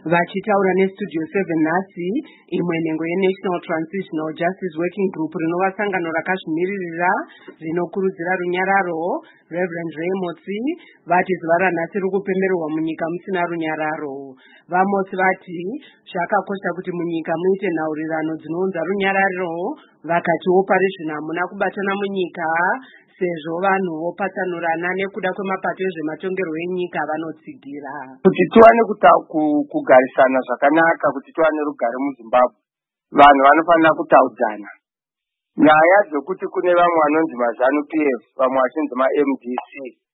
Vachitaura neStudio 7 nhasi, imwe nhengo yeNational Transitional Justice Working Group rinova sangano rakazvimiririra rinokurudzira runyararo, Reverend Ray Motsi, vati zuva ranhasi riri kupembererwa munyika musina runyararo. VaMotsi vati zvakakosha kuti munyika muite nhaurirano dzinounza runyararo, vakati operation hamuna kubatana munyika sezvo vanhu vopatsanurana nekuda kwemapato ezvematongerwo enyika vanotsigira. Kuti tiwane kugarisana zvakanaka, kuti tiwane rugare muZimbabwe, vanhu vanofanira kutaudzana. Nyaya dzekuti kune vamwe vanonzi maZanu PF, vamwe vachinzi maMDC,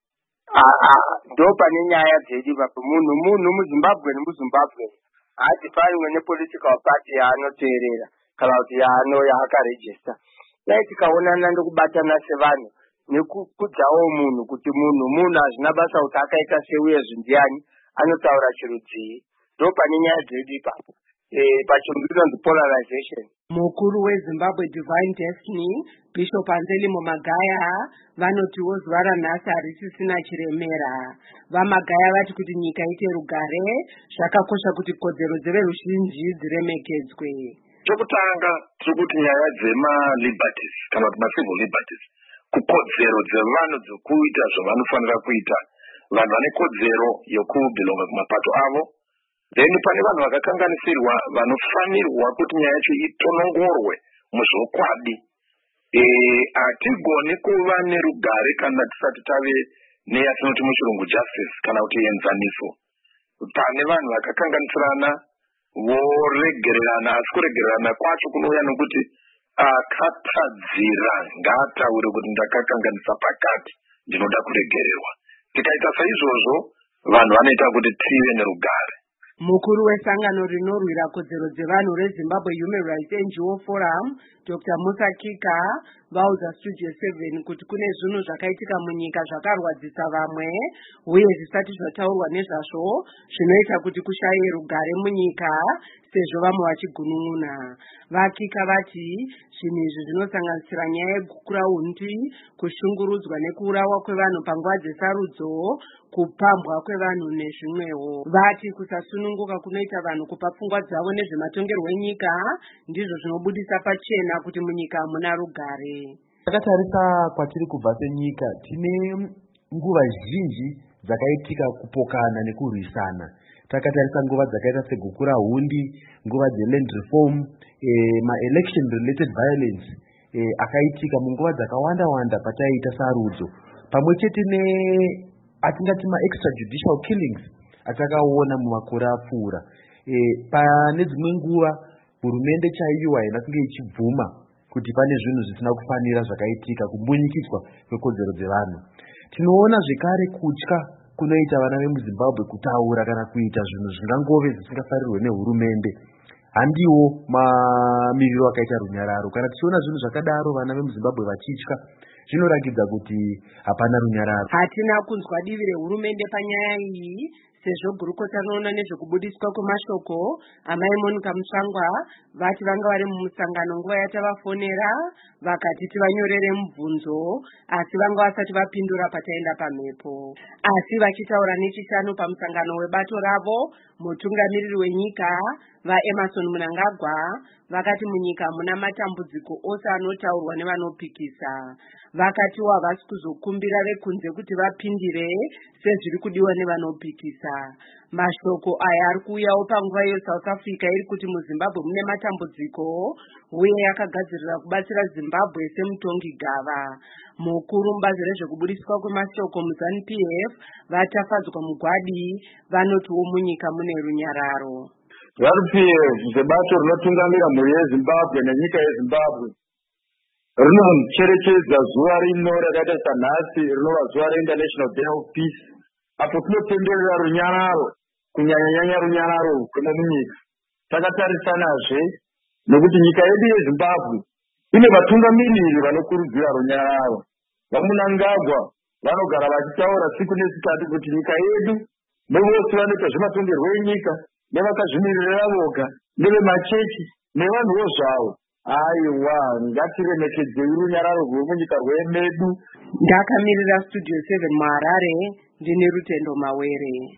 ndo pane nyaya dzedu ipapo. Munhu muZimbabwe nemuZimbabwe haatifanirwe nepolitical party yaanoteerera kana kuti yaakarejista. Dai tikaonana ndokubatana sevanhu nekukudzawo munhu kuti munhu hazvina basa kuti akaita seuyezvi ndiani, anotaura chirudzii. Ndo pane nyaya dzedu ipapo. Pachirungu inonzi polarization. Mukuru weZimbabwe Divine Destiny, Bishop Anselmo Magaya, vanotiwo zuva ranhasi harisisina chiremera. VaMagaya vati kuti nyika ite rugare, zvakakosha kuti kodzero dzeveruzhinji dziremekedzwe. Chokutanga tiri kuti nyaya dzema-liberties kana kuti ma-civil liberties, kukodzero dzevanhu dzekuita zvavanofanira kuita. Vanhu vane kodzero yokubhilonga kumapato avo. Then pane vanhu vakakanganisirwa vanofanirwa kuti nyaya yacho itonongorwe muzvokwadi. Hatigoni kuva nerugare kana tisati tave neyatinoti muchirungu justice kana kuti enzaniso. Pane vanhu vakakanganisirana voregererana, asi kuregererana kwacho kunouya nokuti akatadzira ngaataure kuti ndakakanganisa pakati, ndinoda kuregererwa. Tikaita saizvozvo, vanhu vanoita kuti tive nerugare. Mukuru wesangano rinorwira kodzero dzevanhu reZimbabwe Human Rights NGO Forum, Dr. Musa Kika, vauza Studio 7 kuti kune zvinhu zvakaitika munyika zvakarwadzisa vamwe uye zvisati zvataurwa nezvazvo zvinoita kuti kushaye rugare munyika sezvo vamwe vachigunun'una. VaKika vati zvinhu izvi zvinosanganisira nyaya yegukura undi, kushungurudzwa nekuurawa kwevanhu panguva dzesarudzo, kupambwa kwevanhu nezvimwewo. Vati kusasununguka kunoita vanhu kupa pfungwa dzavo nezvematongerwo enyika ndizvo zvinobudisa pachena kuti munyika hamuna rugare. Takatarisa kwatiri kubva senyika, tine nguva zhinji dzakaitika kupokana nekurwisana. Takatarisa nguva dzakaita segukura hundi, nguva dzeland reform, ma-election related violence akaitika munguva dzakawanda pataiita sarudzo. Pamwe chete atingati ma-extrajudicial killings atakaona mumakore apfuura. Pane dzimwe nguva hurumende chaiyo haina kunge ichibvuma kuti pane zvinhu zvisina kufanira zvakaitika, kumbunyikidzwa kwekodzero dzevanhu. Tinoona zvekare kutya kunoita vana vemuZimbabwe kutaura kana kuita zvinhu zvingangove zvisingafarirwe nehurumende. Handiwo mamiriro akaita runyararo. Kana tichiona zvinhu zvakadaro vana vemuZimbabwe vachitya, zvinoratidza kuti hapana runyararo. Hatina kunzwa divi rehurumende panyaya iyi, sezvo gurukota rinoona nezvekubudiswa kwemashoko amai Monica Mutsvangwa vati vanga vari mumusangano nguva yatavafonera vakati tivanyorere mubvunzo, asi vanga vasati vapindura pataenda pamhepo. Asi vachitaura nechishanu pamusangano webato ravo, mutungamiriri wenyika vaEmmerson Mnangagwa vakati munyika muna matambudziko ose anotaurwa nevanopikisa. Vakatiwo havasi kuzokumbira vekunze kuti vapindire sezviri kudiwa nevanopikisa. Mashoko aya ari kuuyawo panguva yeSouth Africa iri kuti muZimbabwe mune matambudziko uye yakagadzirira kubatsira Zimbabwe semutongi gava. Mukuru mubazi rezvekubudiswa kwemashoko muZanu PF vatafadzwa mugwadi vanotiwo munyika mune runyararo. Zanu PF sebato rinotungamira mhuri yeZimbabwe nenyika yeZimbabwe rinocherechedza zuva rino rakaita sanhasi rinova zuva reInternational Day of Peace, apo tinopemberera runyararo, kunyanya-nyanya runyararo munyika. Takatarisanazve nekuti nyika yedu yeZimbabwe ine vatungamiriri vanokurudzira runyararo. VaMnangagwa vanogara vachitaura siku nesikati kuti nyika yedu nevose vanoita zvematongerwo enyika, nevakazvimiririra voga, nevemachechi nevanhuwo zvavo. Aiwa, ngatiremekedzei runyararo rwemunyika rwemedu. Ndakamirira Studio 7 muHarare, ndine Rutendo Mawere.